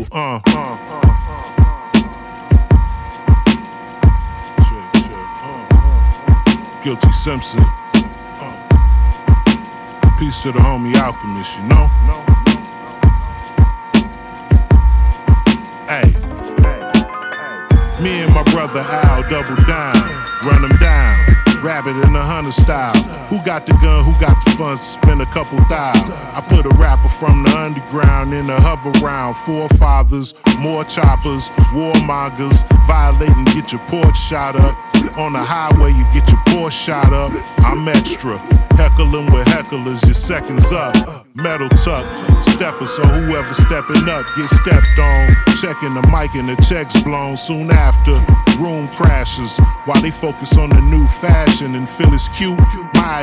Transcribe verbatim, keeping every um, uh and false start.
Simple, uh. Check, check, uh. Guilty Simpson. Uh. Peace to the homie Alchemist, you know? Hey. Me and my brother Al double down, run them down. Rabbit in a hunter style. Who got the gun? Who got the funds to spend a couple thou? I put a rapper from the underground in a hover round. Forefathers, more choppers, warmongers. Violating, get your porch shot up. On the highway, you get your Porsche shot up. I'm extra. Heckling with hecklers, your seconds up. Metal tucked, steppers, so whoever stepping up get stepped on. Checking the mic and the checks blown. Soon after, room crashes while they focus on the new fashion and feel it's cute. My